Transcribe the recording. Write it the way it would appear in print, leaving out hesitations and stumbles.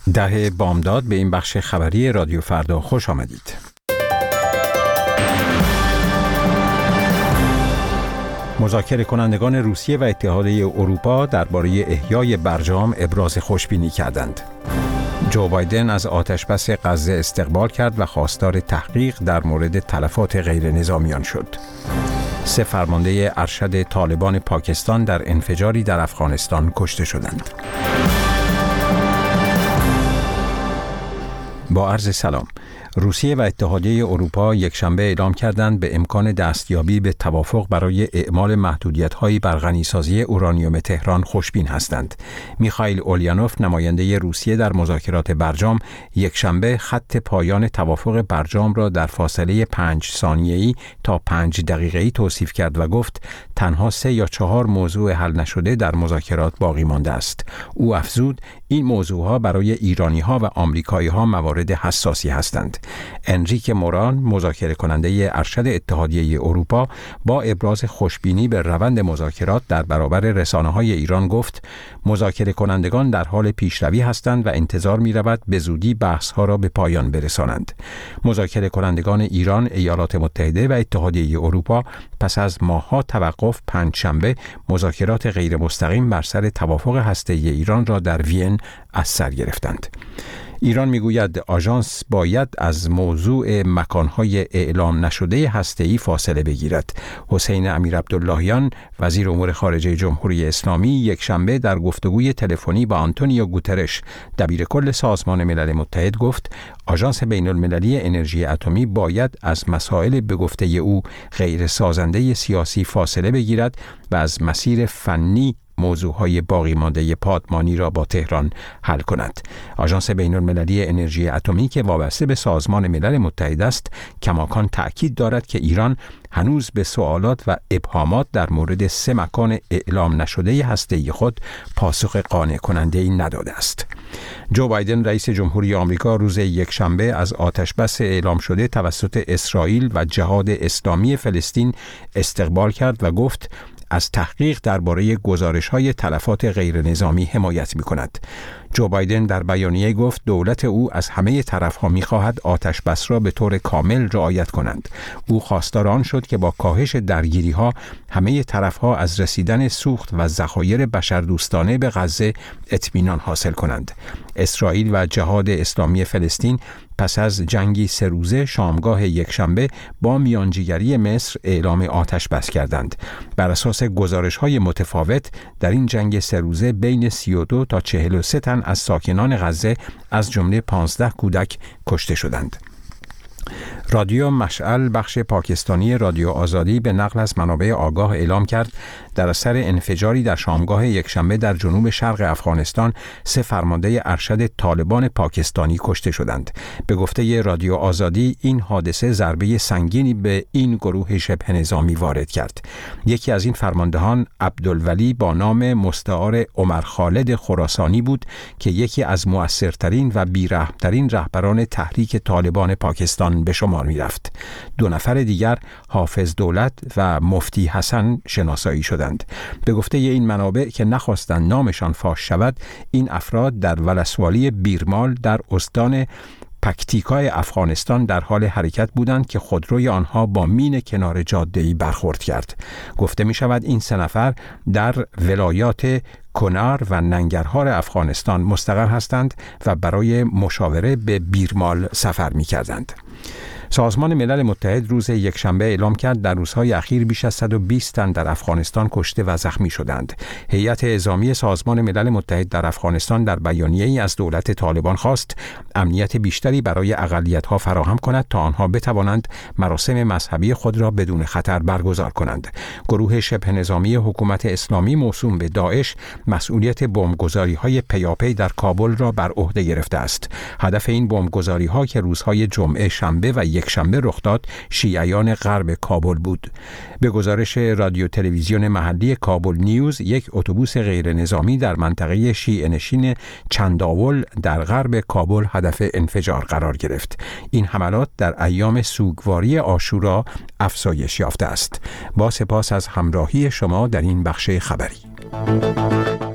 ده بامداد به این بخش خبری رادیو فردا خوش آمدید. مذاکره کنندگان روسیه و اتحادیه اروپا درباره احیای برجام ابراز خوشبینی کردند. جو بایدن از آتشبس غزه استقبال کرد و خواستار تحقیق در مورد تلفات غیر نظامیان شد. 3 فرمانده ارشد طالبان پاکستان در انفجاری در افغانستان کشته شدند. با عرض سلام. روسیه و اتحادیه اروپا یکشنبه اعلام کردند به امکان دستیابی به توافق برای اعمال محدودیت‌های بر غنیسازی اورانیوم تهران خوشبین هستند. میخائیل اولیانوف نماینده روسیه در مذاکرات برجام یکشنبه خط پایان توافق برجام را در فاصله 5 ثانیه‌ای تا 5 دقیقه‌ای توصیف کرد و گفت تنها 3 یا 4 موضوع حل نشده در مذاکرات باقی مانده است. او افزود این موضوعها برای ایرانی‌ها و آمریکایی‌ها موارد حساسی هستند. انریک موران مذاکره کننده ارشد اتحادیه اروپا با ابراز خوشبینی به روند مذاکرات در برابر رسانه‌های ایران گفت مذاکره کنندگان در حال پیشروی هستند و انتظار می‌رود به زودی بحث‌ها را به پایان برسانند. مذاکره کنندگان ایران، ایالات متحده و اتحادیه اروپا پس از ماه‌ها توقف پنجشنبه مذاکرات غیر مستقیم بر سر توافق هسته‌ای ایران را در وین از سر گرفتند. ایران میگوید آژانس باید از موضوع مکانهای اعلام نشده هسته‌ای فاصله بگیرد. حسین امیرعبداللهیان وزیر امور خارجه جمهوری اسلامی یکشنبه در گفتگوی تلفنی با آنتونیو گوترش دبیرکل سازمان ملل متحد گفت آژانس بین‌المللی انرژی اتمی باید از مسائل به گفته او غیر سازنده سیاسی فاصله بگیرد و از مسیر فنی موضوعهای باقی مانده پادمانی را با تهران حل کند. آژانس بین‌المللی انرژی اتمی که وابسته به سازمان ملل متحد است، کماکان تأکید دارد که ایران هنوز به سوالات و ابهامات در مورد 3 مکان اعلام نشده هسته‌ای خود پاسخ قانع کننده‌ای نداده است. جو بایدن رئیس جمهوری آمریکا روز یکشنبه از آتشبس اعلام شده توسط اسرائیل و جهاد اسلامی فلسطین استقبال کرد و گفت از تحقیق درباره گزارش‌های تلفات غیر نظامی حمایت می‌کند. جو بایدن در بیانیه گفت دولت او از همه طرف‌ها می‌خواهد آتشبس را به طور کامل رعایت کنند. او خواستار آن شد که با کاهش درگیری‌ها همه طرف‌ها از رسیدن سوخت و ذخایر بشردوستانه به غزه اطمینان حاصل کنند. اسرائیل و جهاد اسلامی فلسطین پس از جنگی 3 روزه شامگاه یکشنبه با میانجیگری مصر اعلام آتش بس کردند. بر اساس گزارش‌های متفاوت در این جنگ 3 روزه بین 32 تا 43 تن از ساکنان غزه از جمله 15 کودک کشته شدند. رادیو مشعل بخش پاکستانی رادیو آزادی به نقل از منابع آگاه اعلام کرد در اثر انفجاری در شامگاه یکشنبه در جنوب شرق افغانستان 3 فرمانده ارشد طالبان پاکستانی کشته شدند. به گفته رادیو آزادی این حادثه ضربه سنگینی به این گروه شبه نظامی وارد کرد. یکی از این فرماندهان عبدالولی با نام مستعار عمر خالد خراسانی بود که یکی از مؤثرترین و بی‌رحم‌ترین رهبران تحریک طالبان پاکستان به شمار می رفت. 2 نفر دیگر حافظ دولت و مفتی حسن شناسایی شدند. به گفته این منابع که نخواستند نامشان فاش شود، این افراد در ولسوالی بیرمال در استان پکتیکای افغانستان در حال حرکت بودند که خودروی آنها با مین کنار جاده‌ای برخورد کرد. گفته می شود این 3 نفر در ولایات کنار و ننگرهار افغانستان مستقر هستند و برای مشاوره به بیرمال سفر می کردند. سازمان ملل متحد روز یکشنبه اعلام کرد در روزهای اخیر بیش از 120 تن در افغانستان کشته و زخمی شدند. هیئت اعزامی سازمان ملل متحد در افغانستان در بیانیه‌ای از دولت طالبان خواست امنیت بیشتری برای اقلیت‌ها فراهم کند تا آنها بتوانند مراسم مذهبی خود را بدون خطر برگزار کنند. گروه شبه نظامی حکومت اسلامی موسوم به داعش مسئولیت بمبگذاری‌های پیاپی در کابل را بر عهده گرفته است. هدف این بمبگذاری‌ها که روزهای جمعه، شنبه و یکشنبه رخ داد شیعیان غرب کابل بود. به گزارش رادیو تلویزیون محلی کابل نیوز، یک اتوبوس غیر نظامی در منطقه شیعه نشین چنداول در غرب کابل هدف انفجار قرار گرفت. این حملات در ایام سوگواری عاشورا افزایش یافته است. با سپاس از همراهی شما در این بخش خبری.